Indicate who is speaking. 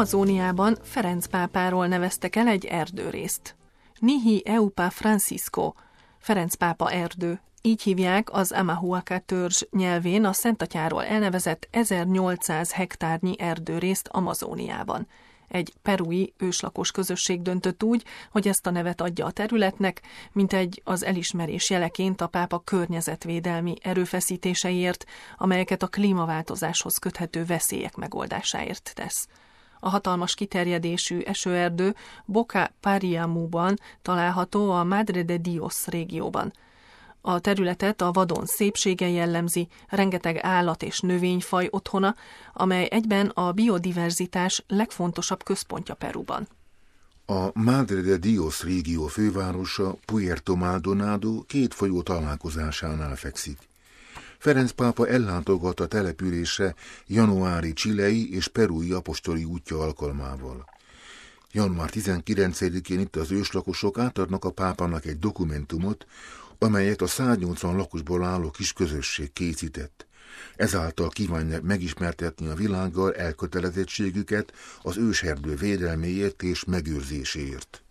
Speaker 1: Amazóniában Ferenc pápáról neveztek el egy erdőrészt. Nihi Eupa Francisco, Ferenc pápa erdő. Így hívják az Amahuaca törzs nyelvén a Szentatyáról elnevezett 1800 hektárnyi erdőrészt Amazóniában. Egy perui őslakos közösség döntött úgy, hogy ezt a nevet adja a területnek, mintegy az elismerés jeleként a pápa környezetvédelmi erőfeszítéseiért, amelyeket a klímaváltozáshoz köthető veszélyek megoldásáért tesz. A hatalmas kiterjedésű esőerdő Boca Pariamuban található a Madre de Dios régióban. A területet a vadon szépsége jellemzi, rengeteg állat- és növényfaj otthona, amely egyben a biodiverzitás legfontosabb központja Peruban.
Speaker 2: A Madre de Dios régió fővárosa, Puerto Maldonado, két folyó találkozásánál fekszik. Ferenc pápa ellátogat a településre januári chilei és perui apostoli útja alkalmával. Január 19-én itt az őslakosok átadnak a pápának egy dokumentumot, amelyet a 180 lakosból álló kis közösség készített. Ezáltal kívánják megismertetni a világgal elkötelezettségüket az őserdő védelméért és megőrzéséért.